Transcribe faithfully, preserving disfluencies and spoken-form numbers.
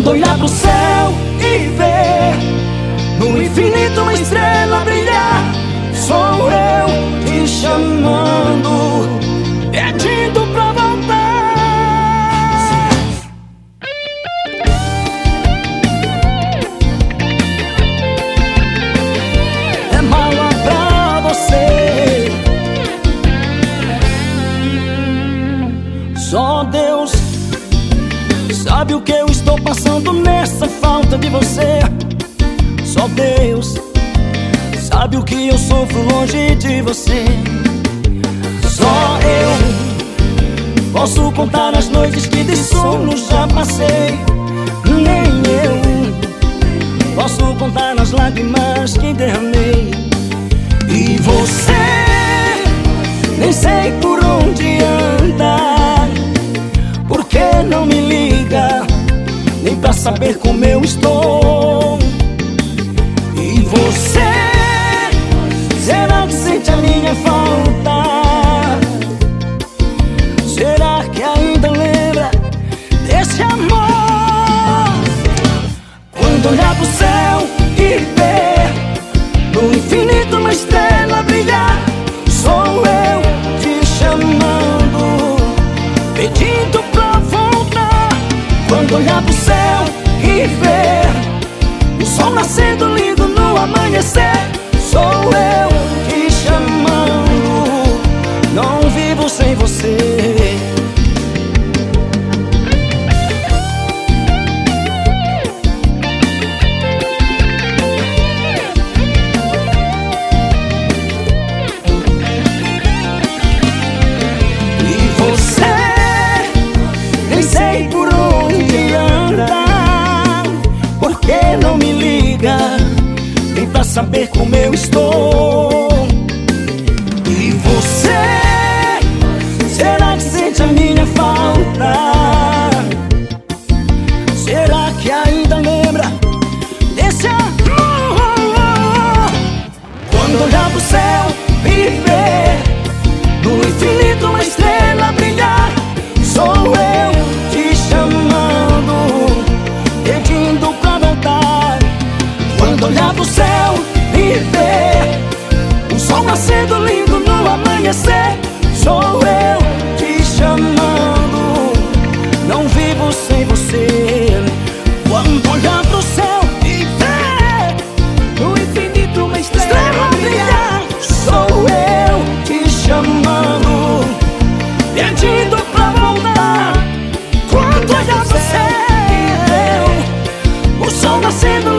Quando olhar pro céu e ver no infinito uma estrela brilhar, sou eu te chamando, pedindo pra voltar. É mala pra você, só Deus sabe o que eu estou passando nessa falta de você. Só Deus sabe o que eu sofro longe de você. Só eu posso contar as noites que de sono já passei. Nem eu posso contar as lágrimas que derramei. E você nem sei por onde anda, porque não me liga nem pra saber como eu estou. E você, será que sente a minha falta? Será que ainda lembra desse amor? Quando olhar pro céu e ver no infinito uma estrela brilhar, sou eu te chamando, pedindo pra voltar. Quando olhar pro céu e ver o sol nascendo lindo no amanhecer, sou eu te chamando, não vivo sem você. E você nem sei por onde anda, porque não me liga nem pra saber como eu estou. E você, será que sente a minha falta? Será que ainda lembra desse amor? Quando olhar pro céu e ver no infinito uma estrela brilhar, sou eu te chamando, pedindo pra voltar. Quando olhar pro céu e ver o sol nascendo lindo no amanhecer, sou eu te chamando, não vivo sem você. Quando olhar pro céu e ver no infinito uma estrela brilhar, sou eu te chamando, pedindo pra voltar. Quando olhar pro céu, o sol nascendo